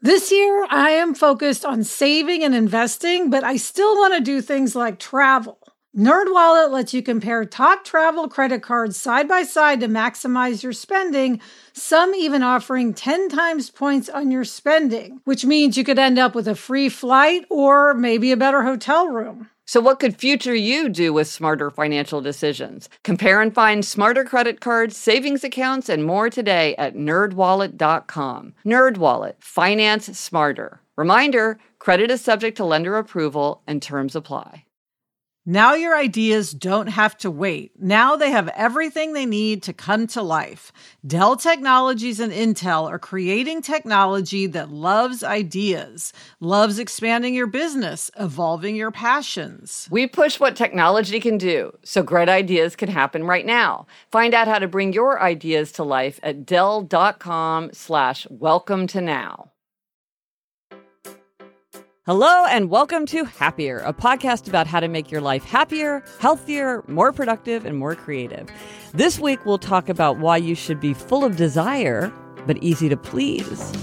This year, I am focused on saving and investing, but I still want to do things like travel. NerdWallet lets you compare top travel credit cards side by side to maximize your spending, some even offering 10 times points on your spending, which means you could end up with a free flight or maybe a better hotel room. So what could future you do with smarter financial decisions? Compare and find smarter credit cards, savings accounts, and more today at nerdwallet.com. NerdWallet. Finance smarter. Reminder, credit is subject to lender approval and terms apply. Now your ideas don't have to wait. Now they have everything they need to come to life. Dell Technologies and Intel are creating technology that loves ideas, loves expanding your business, evolving your passions. We push what technology can do, so great ideas can happen right now. Find out how to bring your ideas to life at Dell.com/welcome to now. Hello and welcome to Happier, a podcast about how to make your life happier, healthier, more productive, and more creative. This week, we'll talk about why you should be full of desire, but easy to please.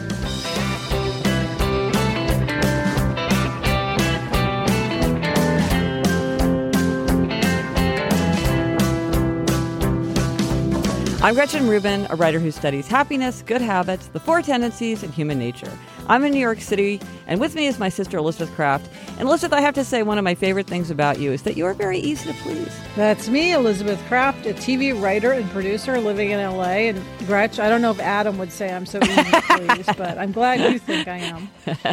I'm Gretchen Rubin, a writer who studies happiness, good habits, the four tendencies, and human nature. I'm in New York City, and with me is my sister, Elizabeth Kraft. And Elizabeth, I have to say, one of my favorite things about you is that you are very easy to please. That's me, Elizabeth Kraft, a TV writer and producer living in L.A. And Gretch, I don't know if Adam would say I'm so easy to please, but I'm glad you think I am.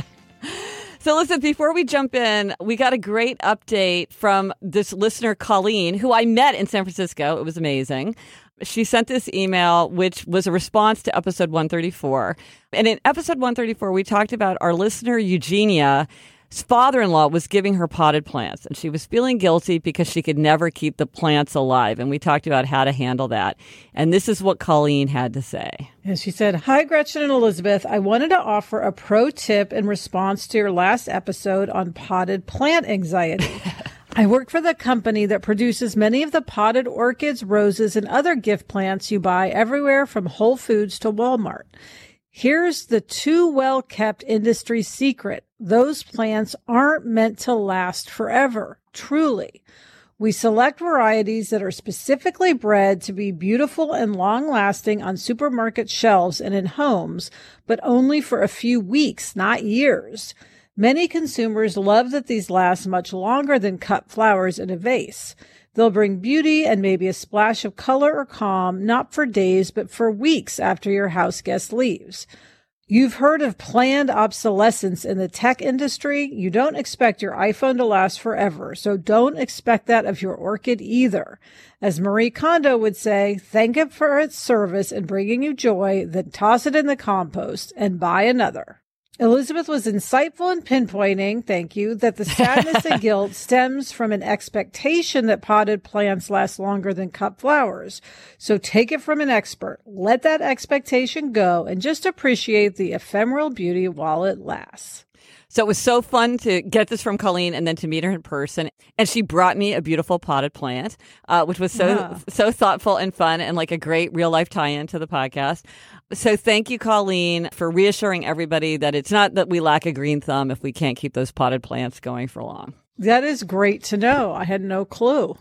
So listen, before we jump in, we got a great update from this listener, Colleen, who I met in San Francisco. It was amazing. She sent this email, which was a response to episode 134. And in episode 134, we talked about our listener, Eugenia's father-in-law was giving her potted plants, and she was feeling guilty because she could never keep the plants alive. And we talked about how to handle that. And this is what Colleen had to say. And she said, "Hi, Gretchen and Elizabeth. I wanted to offer a pro tip in response to your last episode on potted plant anxiety. I work for the company that produces many of the potted orchids, roses, and other gift plants you buy everywhere from Whole Foods to Walmart. Here's the too well-kept industry secret. Those plants aren't meant to last forever, truly. We select varieties that are specifically bred to be beautiful and long-lasting on supermarket shelves and in homes, but only for a few weeks, not years. Many consumers love that these last much longer than cut flowers in a vase. They'll bring beauty and maybe a splash of color or calm, not for days, but for weeks after your house guest leaves. You've heard of planned obsolescence in the tech industry. You don't expect your iPhone to last forever, so don't expect that of your orchid either. As Marie Kondo would say, thank it for its service in bringing you joy, then toss it in the compost and buy another." Elizabeth was insightful in pinpointing, thank you, that the sadness and guilt stems from an expectation that potted plants last longer than cut flowers. So take it from an expert. Let that expectation go and just appreciate the ephemeral beauty while it lasts. So it was so fun to get this from Colleen and then to meet her in person. And she brought me a beautiful potted plant, which was so thoughtful and fun and like a great real life tie-in to the podcast. So thank you, Colleen, for reassuring everybody that it's not that we lack a green thumb if we can't keep those potted plants going for long. That is great to know. I had no clue.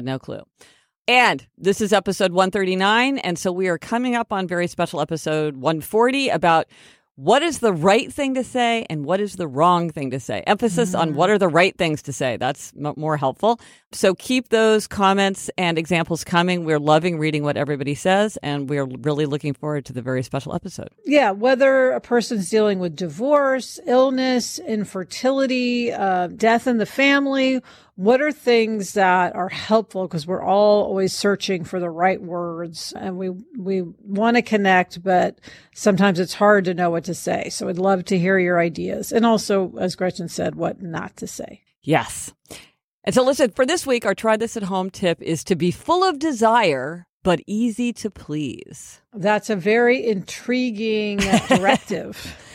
And this is episode 139. And so we are coming up on very special episode 140 about what is the right thing to say and what is the wrong thing to say? Emphasis on what are the right things to say. That's more helpful. So keep those comments and examples coming. We're loving reading what everybody says, and we're really looking forward to the very special episode. Yeah, whether a person's dealing with divorce, illness, infertility, death in the family, what are things that are helpful? Because we're all always searching for the right words, and we want to connect, but sometimes it's hard to know what to say. So I'd love to hear your ideas. And also, as Gretchen said, what not to say. Yes. And so listen, for this week, our try this at home tip is to be full of desire, but easy to please. That's a very intriguing directive.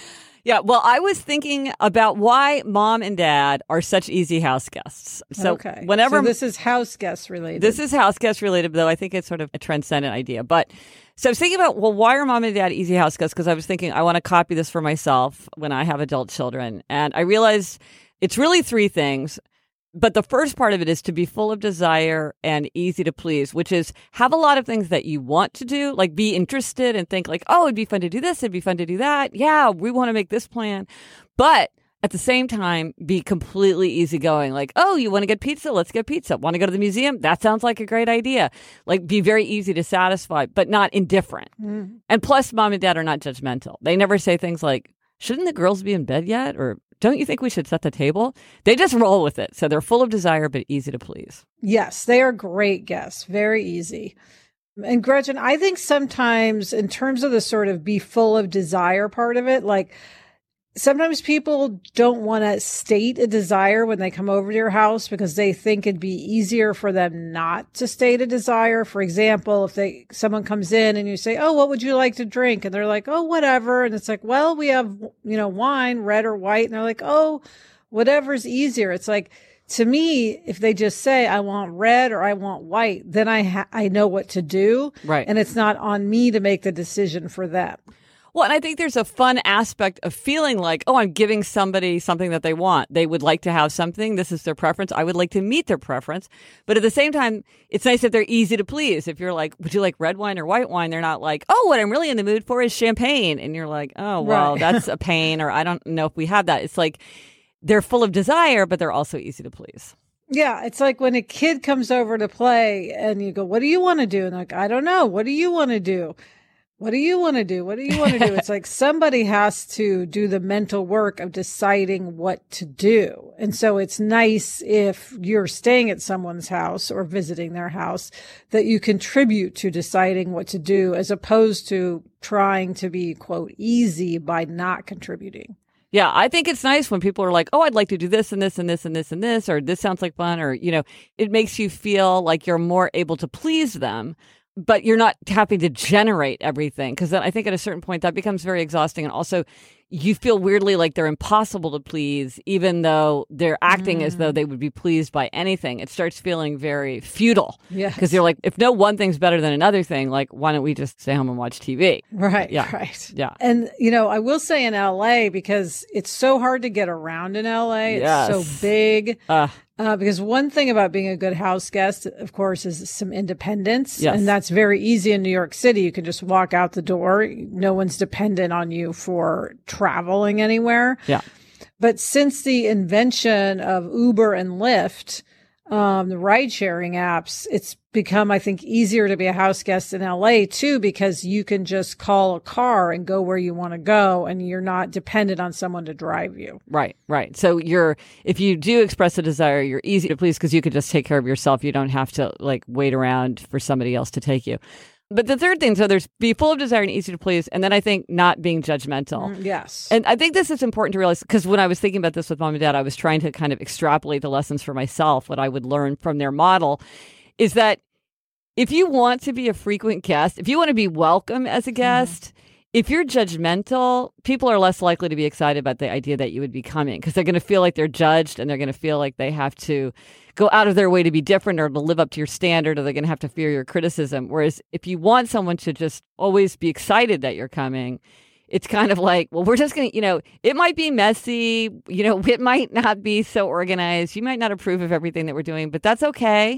Yeah, well, I was thinking about why mom and dad are such easy house guests. So so this is house guest related. This is house guest related, though I think it's sort of a transcendent idea. But so I was thinking about, well, why are mom and dad easy house guests? Because I was thinking I want to copy this for myself when I have adult children. And I realized it's really three things. But the first part of it is to be full of desire and easy to please, which is have a lot of things that you want to do, like be interested and think like, oh, it'd be fun to do this. It'd be fun to do that. Yeah, we want to make this plan. But at the same time, be completely easygoing. Like, oh, you want to get pizza? Let's get pizza. Want to go to the museum? That sounds like a great idea. Like, be very easy to satisfy, but not indifferent. Mm. And plus, mom and dad are not judgmental. They never say things like, shouldn't the girls be in bed yet? Or don't you think we should set the table? They just roll with it. So they're full of desire, but easy to please. Yes, they are great guests. Very easy. And Gretchen, I think sometimes in terms of the sort of be full of desire part of it, like sometimes people don't want to state a desire when they come over to your house because they think it'd be easier for them not to state a desire. For example, if someone comes in and you say, oh, what would you like to drink? And they're like, oh, whatever. And it's like, well, we have, wine, red or white. And they're like, oh, whatever's easier. It's like, to me, if they just say, I want red or I want white, then I know what to do. Right. And it's not on me to make the decision for them. Well, and I think there's a fun aspect of feeling like, oh, I'm giving somebody something that they want. They would like to have something. This is their preference. I would like to meet their preference. But at the same time, it's nice that they're easy to please. If you're like, would you like red wine or white wine? They're not like, oh, what I'm really in the mood for is champagne. And you're like, oh, well, right. That's a pain. Or I don't know if we have that. It's like they're full of desire, but they're also easy to please. Yeah, it's like when a kid comes over to play and you go, what do you want to do? And like, I don't know. What do you want to do? What do you want to do? What do you want to do? It's like somebody has to do the mental work of deciding what to do. And so it's nice if you're staying at someone's house or visiting their house that you contribute to deciding what to do as opposed to trying to be, quote, easy by not contributing. Yeah, I think it's nice when people are like, oh, I'd like to do this and this and this and this and this, or this sounds like fun, or, it makes you feel like you're more able to please them. But you're not having to generate everything, because then I think at a certain point that becomes very exhausting. And also you feel weirdly like they're impossible to please, even though they're acting as though they would be pleased by anything. It starts feeling very futile. Yeah. Because you're like, if no one thing's better than another thing, like, why don't we just stay home and watch TV? Right. Yeah. Right. Yeah. And, I will say in LA, because it's so hard to get around in LA, Yes. it's so big. Because one thing about being a good house guest, of course, is some independence. Yes. And that's very easy in New York City. You can just walk out the door. No one's dependent on you for traveling anywhere. Yeah. But since the invention of Uber and Lyft, the ride sharing apps, it's become, I think, easier to be a house guest in LA too, because you can just call a car and go where you want to go and you're not dependent on someone to drive you. Right, right. So if you do express a desire, you're easy to please because you can just take care of yourself. You don't have to wait around for somebody else to take you. But the third thing, so there's be full of desire and easy to please. And then I think not being judgmental. Yes. And I think this is important to realize, because when I was thinking about this with mom and dad, I was trying to kind of extrapolate the lessons for myself, what I would learn from their model, is that if you want to be a frequent guest, if you want to be welcome as a guest, if you're judgmental, people are less likely to be excited about the idea that you would be coming, because they're going to feel like they're judged and they're going to feel like they have to go out of their way to be different or to live up to your standard, or they're going to have to fear your criticism. Whereas if you want someone to just always be excited that you're coming, it's kind of like, well, we're just going to, it might be messy, it might not be so organized. You might not approve of everything that we're doing, but that's okay,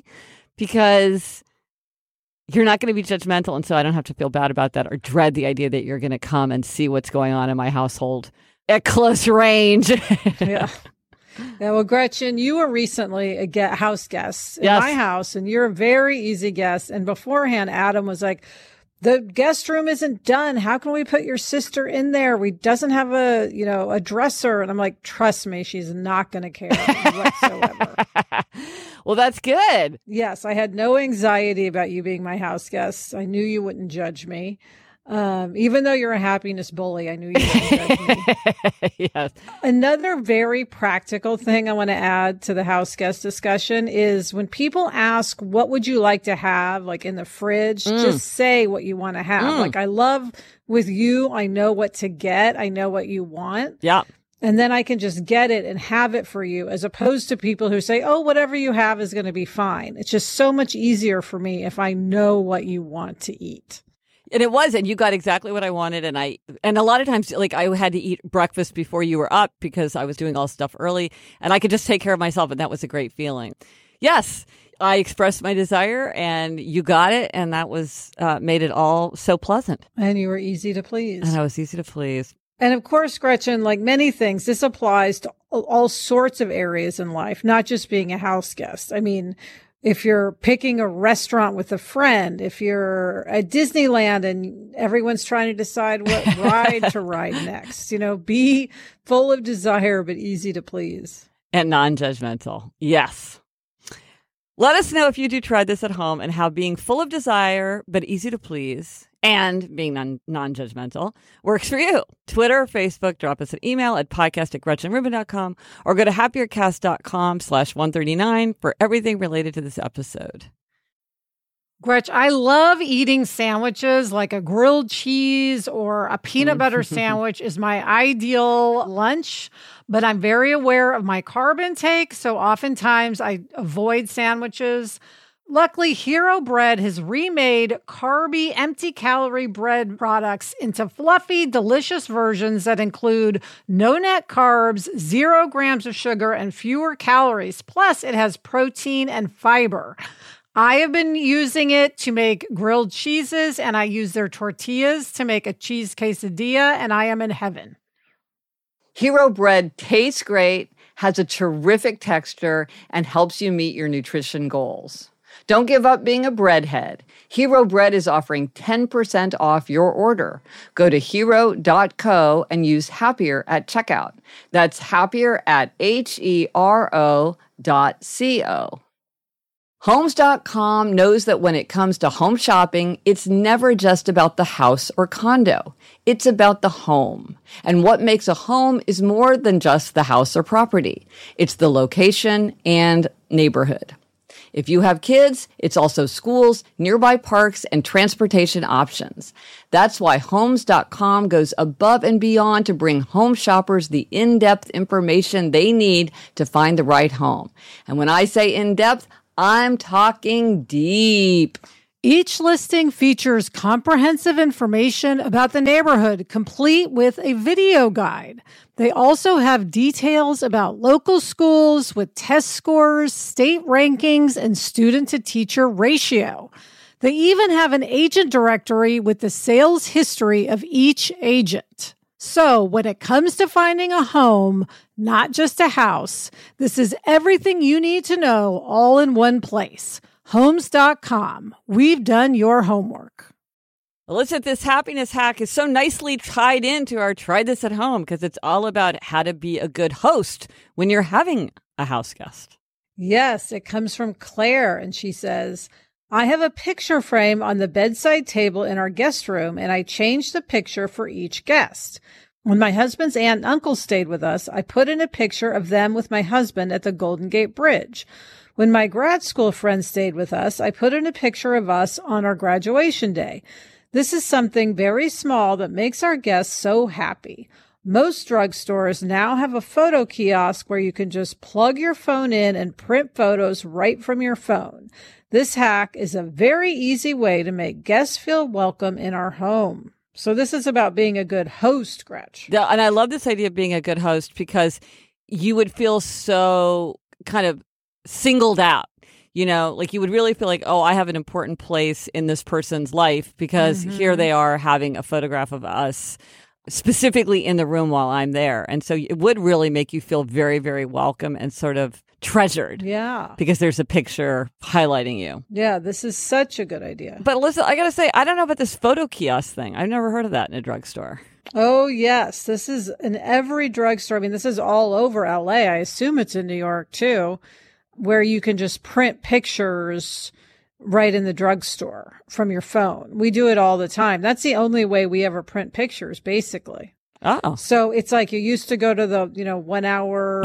because you're not going to be judgmental. And so I don't have to feel bad about that or dread the idea that you're going to come and see what's going on in my household at close range. Yeah. Yeah, well, Gretchen, you were recently a house guest in my house, and you're a very easy guest. And beforehand, Adam was like, the guest room isn't done. How can we put your sister in there? We doesn't have a dresser. And I'm like, trust me, she's not going to care whatsoever. Well, that's good. Yes, I had no anxiety about you being my house guest. I knew you wouldn't judge me. Even though you're a happiness bully, I knew you wouldn't judge me. Yes. Another very practical thing I want to add to the house guest discussion is when people ask, what would you like to have, like in the fridge, just say what you want to have. Like, I love with you, I know what to get. I know what you want. Yeah. And then I can just get it and have it for you, as opposed to people who say, oh, whatever you have is going to be fine. It's just so much easier for me if I know what you want to eat. And it was, and you got exactly what I wanted. And a lot of times, like, I had to eat breakfast before you were up because I was doing all stuff early, and I could just take care of myself. And that was a great feeling. Yes, I expressed my desire and you got it. And that was, made it all so pleasant. And you were easy to please. And I was easy to please. And of course, Gretchen, like many things, this applies to all sorts of areas in life, not just being a house guest. I mean, if you're picking a restaurant with a friend, if you're at Disneyland and everyone's trying to decide what ride to ride next, be full of desire, but easy to please. And non-judgmental. Yes. Let us know if you do try this at home and how being full of desire, but easy to please, and being non-judgmental works for you. Twitter, Facebook, drop us an email at podcast@GretchenRubin.com or go to happiercast.com/139 for everything related to this episode. Gretch, I love eating sandwiches, like a grilled cheese or a peanut butter sandwich is my ideal lunch, but I'm very aware of my carb intake, so oftentimes I avoid sandwiches. Luckily, Hero Bread has remade carby, empty-calorie bread products into fluffy, delicious versions that include no net carbs, 0 grams of sugar, and fewer calories. Plus, it has protein and fiber. I have been using it to make grilled cheeses, and I use their tortillas to make a cheese quesadilla, and I am in heaven. Hero Bread tastes great, has a terrific texture, and helps you meet your nutrition goals. Don't give up being a breadhead. Hero Bread is offering 10% off your order. Go to hero.co and use Happier at checkout. That's Happier at HERO.co. Homes.com knows that when it comes to home shopping, it's never just about the house or condo. It's about the home. And what makes a home is more than just the house or property. It's the location and neighborhood. If you have kids, it's also schools, nearby parks, and transportation options. That's why Homes.com goes above and beyond to bring home shoppers the in-depth information they need to find the right home. And when I say in-depth, I'm talking deep. Each listing features comprehensive information about the neighborhood, complete with a video guide. They also have details about local schools with test scores, state rankings, and student-to-teacher ratio. They even have an agent directory with the sales history of each agent. So when it comes to finding a home, not just a house, this is everything you need to know all in one place. Homes.com. We've done your homework. Listen, this happiness hack is so nicely tied into our Try This at Home because it's all about how to be a good host when you're having a house guest. Yes, it comes from Claire, and she says, I have a picture frame on the bedside table in our guest room, and I changed the picture for each guest. When my husband's aunt and uncle stayed with us, I put in a picture of them with my husband at the Golden Gate Bridge. When my grad school friends stayed with us, I put in a picture of us on our graduation day. This is something very small that makes our guests so happy. Most drugstores now have a photo kiosk where you can just plug your phone in and print photos right from your phone. This hack is a very easy way to make guests feel welcome in our home. So this is about being a good host, Gretch. Yeah, and I love this idea of being a good host because you would feel so kind of singled out. You know, like you would really feel like, oh, I have an important place in this person's life because here they are having a photograph of us specifically in the room while I'm there. And so it would really make you feel very, very welcome and sort of treasured. Yeah. Because there's a picture highlighting you. Yeah, this is such a good idea. But listen, I got to say, I don't know about this photo kiosk thing. I've never heard of that in a drugstore. Oh, yes. This is in every drugstore. I mean, this is all over LA. I assume it's in New York, too, where you can just print pictures right in the drugstore from your phone. We do it all the time. That's the only way we ever print pictures, basically. Oh. So it's like you used to go to the, 1 hour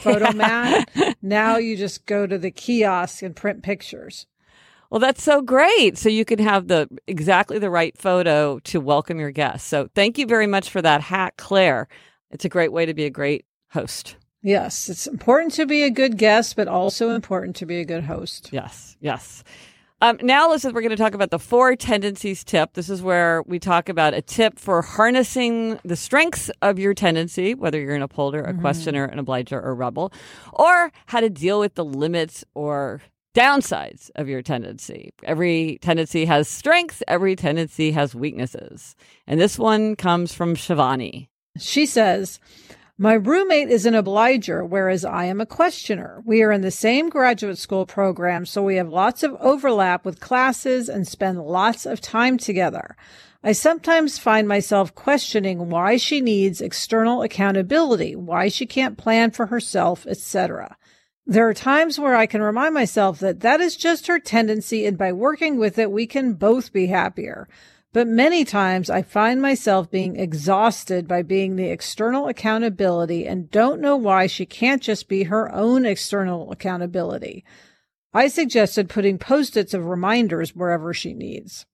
photomat. Now you just go to the kiosk and print pictures. Well, that's so great. So you can have exactly the right photo to welcome your guests. So thank you very much for that hack, Claire. It's a great way to be a great host. Yes, it's important to be a good guest, but also important to be a good host. Yes, yes. Now, Elizabeth, we're going to talk about the 4 tendencies tip. This is where we talk about a tip for harnessing the strengths of your tendency, whether you're an upholder, a questioner, an obliger, or rebel, or how to deal with the limits or downsides of your tendency. Every tendency has strengths. Every tendency has weaknesses. And this one comes from Shivani. She says, my roommate is an obliger, whereas I am a questioner. We are in the same graduate school program, so we have lots of overlap with classes and spend lots of time together. I sometimes find myself questioning why she needs external accountability, why she can't plan for herself, etc. There are times where I can remind myself that is just her tendency, and by working with it, we can both be happier. But many times I find myself being exhausted by being the external accountability and don't know why she can't just be her own external accountability. I suggested putting Post-its of reminders wherever she needs.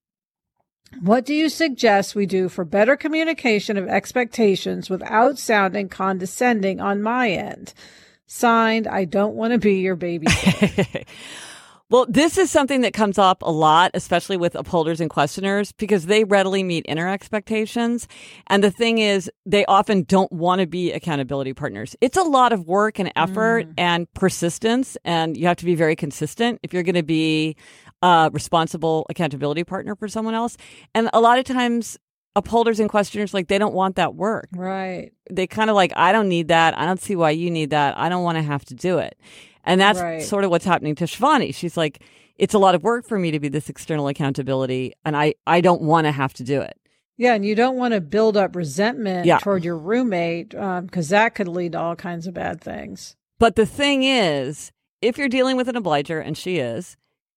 What do you suggest we do for better communication of expectations without sounding condescending on my end? Signed, I don't want to be your babysitter. Well, this is something that comes up a lot, especially with upholders and questioners, because they readily meet inner expectations. And the thing is, they often don't want to be accountability partners. It's a lot of work and effort and persistence, and you have to be very consistent if you're going to be a responsible accountability partner for someone else. And a lot of times, upholders and questioners, they don't want that work. Right. They kind of I don't need that. I don't see why you need that. I don't want to have to do it. And that's sort of what's happening to Shivani. She's like, it's a lot of work for me to be this external accountability, and I don't want to have to do it. Yeah, and you don't want to build up resentment toward your roommate because that could lead to all kinds of bad things. But the thing is, if you're dealing with an obliger, and she is,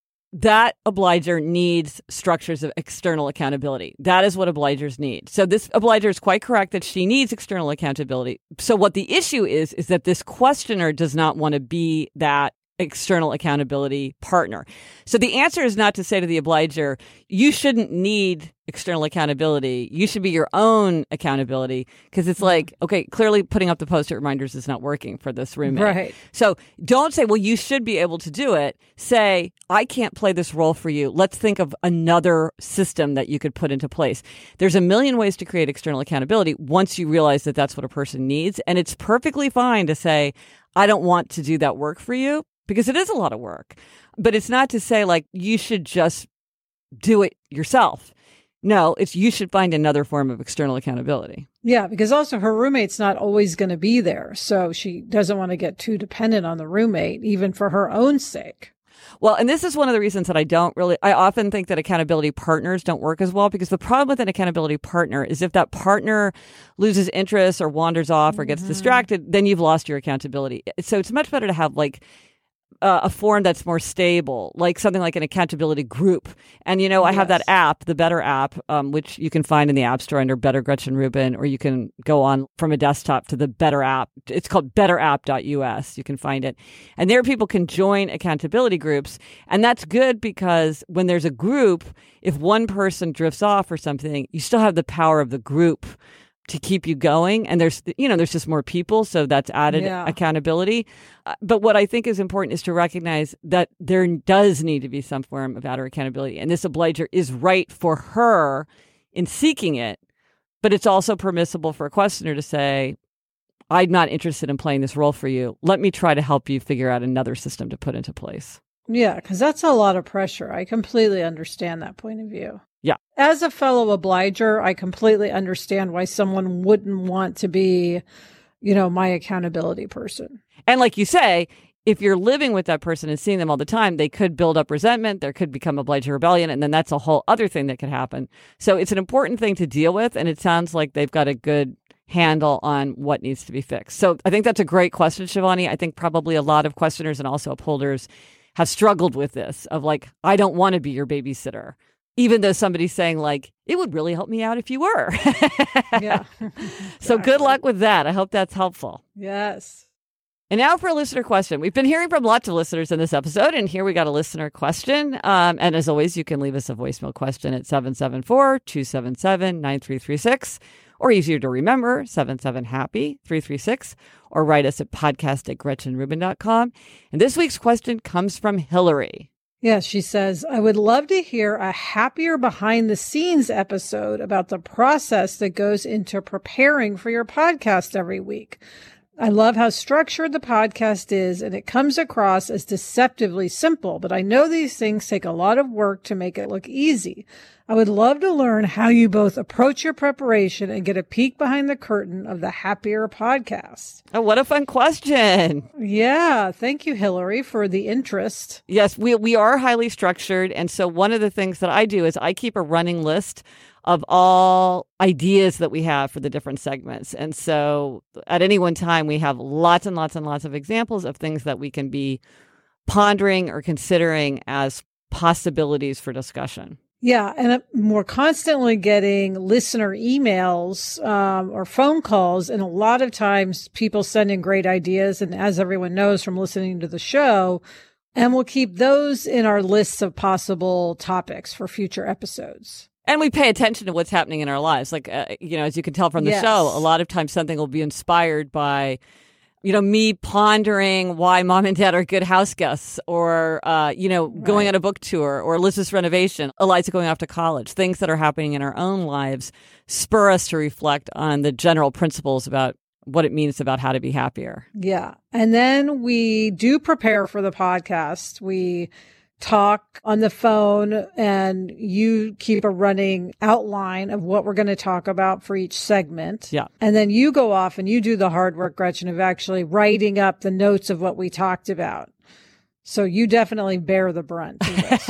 that obliger needs structures of external accountability. That is what obligers need. So this obliger is quite correct that she needs external accountability. So what the issue is that this questioner does not want to be that external accountability partner. So the answer is not to say to the obliger, you shouldn't need external accountability. You should be your own accountability, because it's okay, clearly putting up the Post-it reminders is not working for this roommate. Right. So don't say, well, you should be able to do it. Say, I can't play this role for you. Let's think of another system that you could put into place. There's a million ways to create external accountability once you realize that that's what a person needs. And it's perfectly fine to say, I don't want to do that work for you, because it is a lot of work. But it's not to say you should just do it yourself. No, it's you should find another form of external accountability. Yeah, because also her roommate's not always going to be there. So she doesn't want to get too dependent on the roommate, even for her own sake. Well, and this is one of the reasons that I often think that accountability partners don't work as well, because the problem with an accountability partner is if that partner loses interest or wanders off or gets distracted, then you've lost your accountability. So it's much better to have a form that's more stable, like something like an accountability group. And, I have that app, the Better app, which you can find in the App Store under Better Gretchen Rubin, or you can go on from a desktop to the Better app. It's called betterapp.us. You can find it. And there people can join accountability groups. And that's good because when there's a group, if one person drifts off or something, you still have the power of the group to keep you going. And there's just more people. So that's added accountability. But what I think is important is to recognize that there does need to be some form of outer accountability. And this obliger is right for her in seeking it. But it's also permissible for a questioner to say, I'm not interested in playing this role for you. Let me try to help you figure out another system to put into place. Yeah, because that's a lot of pressure. I completely understand that point of view. Yeah. As a fellow obliger, I completely understand why someone wouldn't want to be, my accountability person. And like you say, if you're living with that person and seeing them all the time, they could build up resentment. There could become obliger rebellion. And then that's a whole other thing that could happen. So it's an important thing to deal with. And it sounds like they've got a good handle on what needs to be fixed. So I think that's a great question, Shivani. I think probably a lot of questioners and also upholders have struggled with this of like, I don't want to be your babysitter. Even though somebody's saying like, it would really help me out if you were. Yeah. So good luck with that. I hope that's helpful. Yes. And now for a listener question. We've been hearing from lots of listeners in this episode, and here we got a listener question. And as always, you can leave us a voicemail question at 774-277-9336, or easier to remember, 77-HAPPY-336, or write us at podcast@GretchenRubin.com. And this week's question comes from Hillary. Yes, she says, I would love to hear a happier behind the scenes episode about the process that goes into preparing for your podcast every week. I love how structured the podcast is, and it comes across as deceptively simple, but I know these things take a lot of work to make it look easy. I would love to learn how you both approach your preparation and get a peek behind the curtain of the Happier podcast. Oh, what a fun question. Yeah. Thank you, Hillary, for the interest. Yes, we are highly structured. And so one of the things that I do is I keep a running list of all ideas that we have for the different segments. And so at any one time, we have lots and lots and lots of examples of things that we can be pondering or considering as possibilities for discussion. Yeah, and we're constantly getting listener emails or phone calls, and a lot of times people send in great ideas, and as everyone knows from listening to the show, and we'll keep those in our lists of possible topics for future episodes. And we pay attention to what's happening in our lives. Like, as you can tell from the show, a lot of times something will be inspired by, me pondering why mom and dad are good house guests, or, going on a book tour, or Liz's renovation, Eliza going off to college. Things that are happening in our own lives spur us to reflect on the general principles about what it means about how to be happier. Yeah. And then we do prepare for the podcast. We talk on the phone, and you keep a running outline of what we're going to talk about for each segment. Yeah. And then you go off and you do the hard work, Gretchen, of actually writing up the notes of what we talked about. So you definitely bear the brunt of this.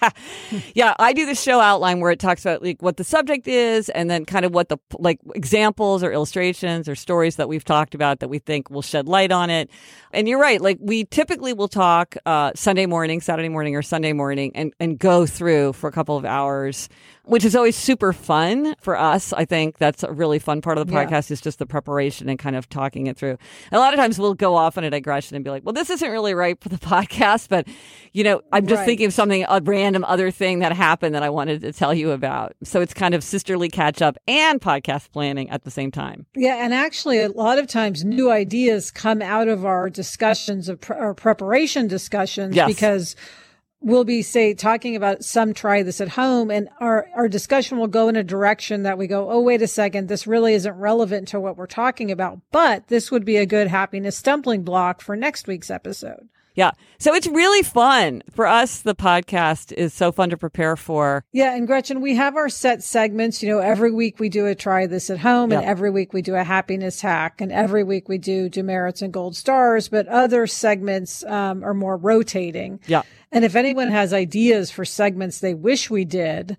Yeah, I do the show outline where it talks about like what the subject is, and then kind of what the examples or illustrations or stories that we've talked about that we think will shed light on it. And you're right, like we typically will talk Sunday morning, Saturday morning, or Sunday morning, and go through for a couple of hours, which is always super fun for us. I think that's a really fun part of the podcast is just the preparation and kind of talking it through. And a lot of times we'll go off on a digression and be like, well, this isn't really right for the podcast, but, I'm just thinking of something, a random other thing that happened that I wanted to tell you about. So it's kind of sisterly catch up and podcast planning at the same time. Yeah. And actually, a lot of times new ideas come out of our discussions of our preparation discussions because we'll be, talking about some try this at home, and our discussion will go in a direction that we go, oh, wait a second, this really isn't relevant to what we're talking about, but this would be a good happiness stumbling block for next week's episode. Yeah. So it's really fun for us. The podcast is so fun to prepare for. Yeah. And Gretchen, we have our set segments. Every week we do a try this at home, and every week we do a happiness hack, and every week we do demerits and gold stars, but other segments are more rotating. Yeah. And if anyone has ideas for segments they wish we did,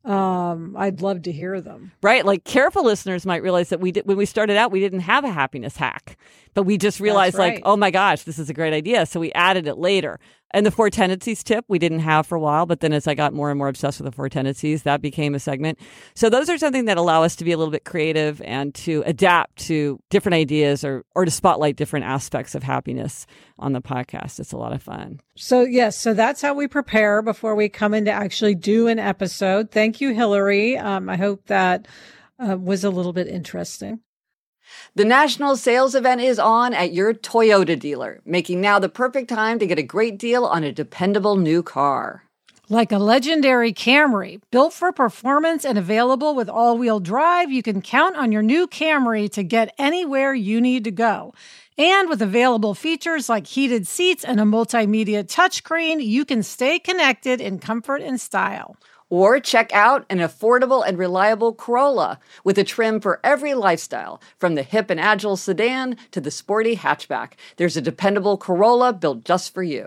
I'd love to hear them. Right. Like careful listeners might realize that when we started out, we didn't have a happiness hack, but we just realized like, oh my gosh, this is a great idea. So we added it later. And the 4 tendencies tip we didn't have for a while, but then as I got more and more obsessed with the 4 tendencies, that became a segment. So those are something that allow us to be a little bit creative and to adapt to different ideas or to spotlight different aspects of happiness on the podcast. It's a lot of fun. So yes, so that's how we prepare before we come in to actually do an episode. Thank you, Hillary. I hope that was a little bit interesting. The national sales event is on at your Toyota dealer, making now the perfect time to get a great deal on a dependable new car. Like a legendary Camry, built for performance and available with all-wheel drive, you can count on your new Camry to get anywhere you need to go. And with available features like heated seats and a multimedia touchscreen, you can stay connected in comfort and style. Or check out an affordable and reliable Corolla with a trim for every lifestyle, from the hip and agile sedan to the sporty hatchback. There's a dependable Corolla built just for you.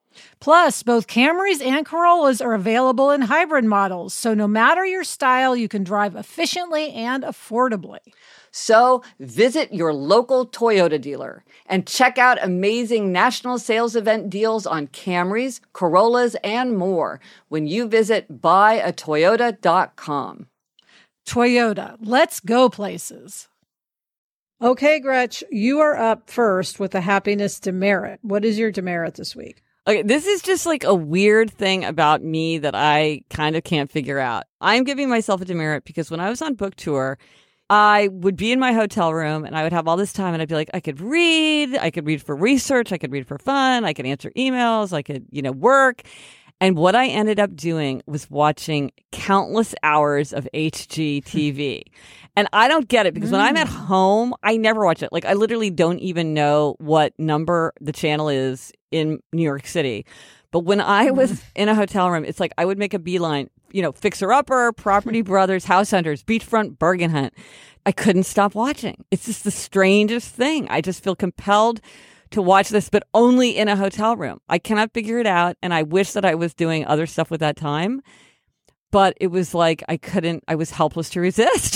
Plus, both Camrys and Corollas are available in hybrid models, so no matter your style, you can drive efficiently and affordably. So visit your local Toyota dealer and check out amazing national sales event deals on Camrys, Corollas, and more when you visit buyatoyota.com. Toyota, let's go places. Okay, Gretch, you are up first with the happiness demerit. What is your demerit this week? Okay, this is just like a weird thing about me that I kind of can't figure out. I'm giving myself a demerit because when I was on book tour, I would be in my hotel room and I would have all this time and I'd be like, I could read for research, I could read for fun, I could answer emails, I could, work. And what I ended up doing was watching countless hours of HGTV. And I don't get it because when I'm at home, I never watch it. Like I literally don't even know what number the channel is in New York City. But when I was in a hotel room, it's like I would make a beeline, Fixer Upper, Property Brothers, House Hunters, Beachfront, Bargain Hunt. I couldn't stop watching. It's just the strangest thing. I just feel compelled to watch this, but only in a hotel room. I cannot figure it out. And I wish that I was doing other stuff with that time. But it was like I was helpless to resist.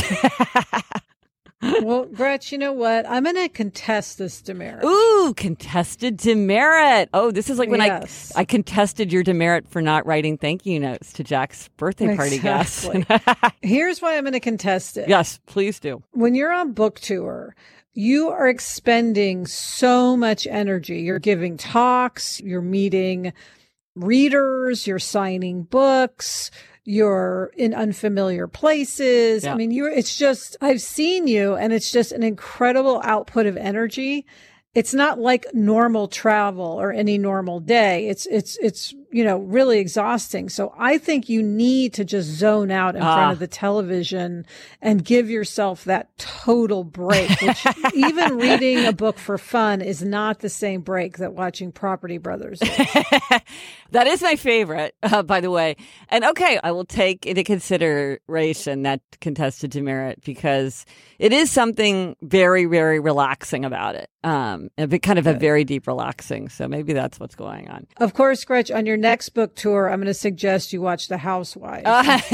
Well, Gretch, you know what? I'm going to contest this demerit. Ooh, contested demerit. Oh, this is like when Yes. I contested your demerit for not writing thank you notes to Jack's birthday party guests. Here's why I'm going to contest it. Yes, please do. When you're on book tour, you are expending so much energy. You're giving talks, you're meeting readers, you're signing books, you're in unfamiliar places. Yeah. I mean, I've seen you and it's just an incredible output of energy. It's not like normal travel or any normal day. It's really exhausting. So I think you need to just zone out in front of the television and give yourself that total break, which even reading a book for fun is not the same break that watching Property Brothers is. That is my favorite, by the way. And okay, I will take into consideration that contested demerit because it is something very, very relaxing about it. A very deep relaxing. So maybe that's what's going on. Of course, Gretch, on your next book tour, I'm going to suggest you watch The Housewives.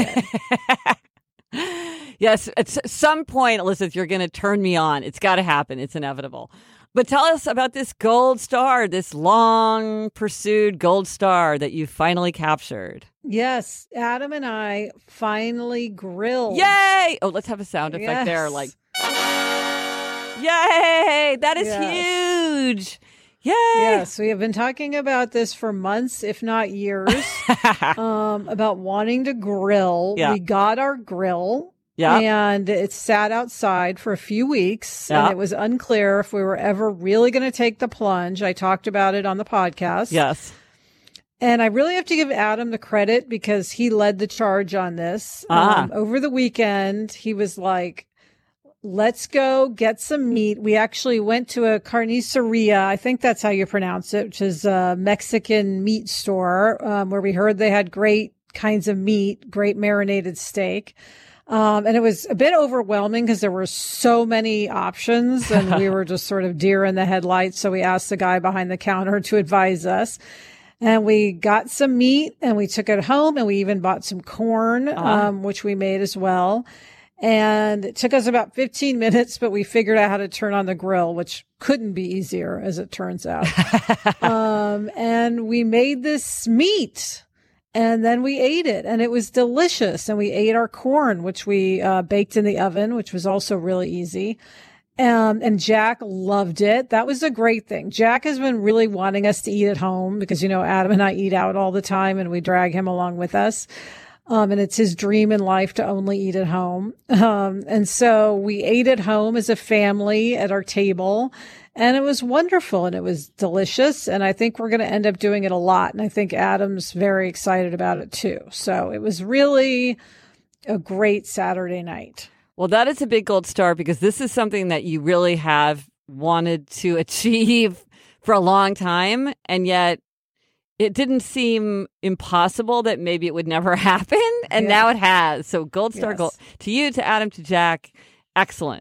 Yes, at some point, Elizabeth, you're going to turn me on. It's got to happen. It's inevitable. But tell us about this gold star, this long pursued gold star that you finally captured. Yes, Adam and I finally grilled. Yay! Oh, let's have a sound effect there. Like, yay! That is huge. Yay! Yes, we have been talking about this for months, if not years, about wanting to grill. Yeah. We got our grill. Yeah. And it sat outside for a few weeks. Yeah. And it was unclear if we were ever really going to take the plunge. I talked about it on the podcast. Yes. And I really have to give Adam the credit because he led the charge on this. Over the weekend, he was like, let's go get some meat. We actually went to a carniceria. I think that's how you pronounce it, which is a Mexican meat store, where we heard they had great kinds of meat, great marinated steak. And it was a bit overwhelming because there were so many options and we were just sort of deer in the headlights. So we asked the guy behind the counter to advise us. And we got some meat and we took it home and we even bought some corn, which we made as well. And it took us about 15 minutes, but we figured out how to turn on the grill, which couldn't be easier as it turns out. And we made this meat. And then we ate it and it was delicious. And we ate our corn, which we baked in the oven, which was also really easy. And Jack loved it. That was a great thing. Jack has been really wanting us to eat at home because, Adam and I eat out all the time and we drag him along with us. And it's his dream in life to only eat at home. And so we ate at home as a family at our table. And it was wonderful and it was delicious. And I think we're going to end up doing it a lot. And I think Adam's very excited about it too. So it was really a great Saturday night. Well, that is a big gold star because this is something that you really have wanted to achieve for a long time. And yet it didn't seem impossible that maybe it would never happen. And now it has. So gold star, gold to you, to Adam, to Jack. Excellent.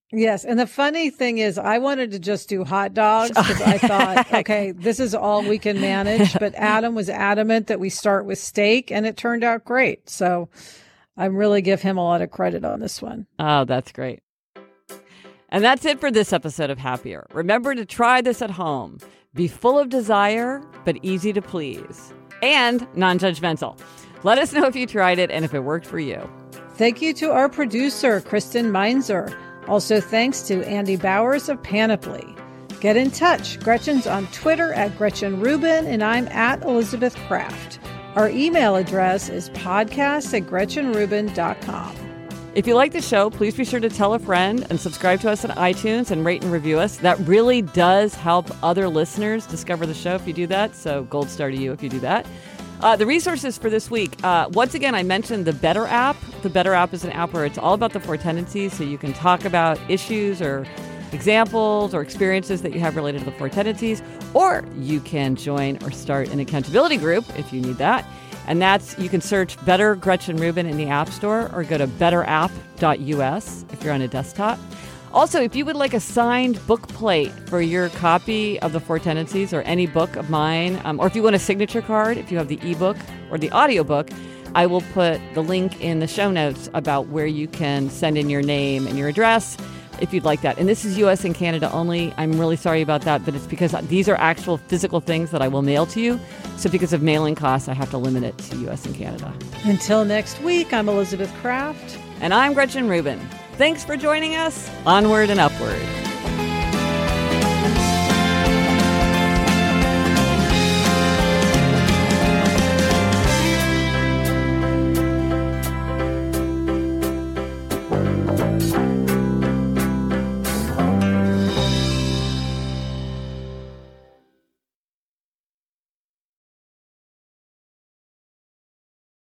Yes. And the funny thing is, I wanted to just do hot dogs because I thought, okay, this is all we can manage. But Adam was adamant that we start with steak, and it turned out great. So I really give him a lot of credit on this one. Oh, that's great. And that's it for this episode of Happier. Remember to try this at home. Be full of desire, but easy to please. And non-judgmental. Let us know if you tried it and if it worked for you. Thank you to our producer, Kristen Meinzer. Also, thanks to Andy Bowers of Panoply. Get in touch. Gretchen's on Twitter at Gretchen Rubin, and I'm at Elizabeth Kraft. Our email address is podcast@GretchenRubin.com. If you like the show, please be sure to tell a friend and subscribe to us on iTunes and rate and review us. That really does help other listeners discover the show if you do that. So gold star to you if you do that. The resources for this week. Once again, I mentioned the Better app. The Better app is an app where it's all about the four tendencies. So you can talk about issues or examples or experiences that you have related to the four tendencies, or you can join or start an accountability group if you need that. And that's, you can search Better Gretchen Rubin in the App Store or go to betterapp.us if you're on a desktop. Also, if you would like a signed book plate for your copy of The Four Tendencies or any book of mine, or if you want a signature card, if you have the ebook or the audiobook, I will put the link in the show notes about where you can send in your name and your address if you'd like that. And this is U.S. and Canada only. I'm really sorry about that, but it's because these are actual physical things that I will mail to you. So because of mailing costs, I have to limit it to U.S. and Canada. Until next week, I'm Elizabeth Kraft. And I'm Gretchen Rubin. Thanks for joining us. Onward and upward.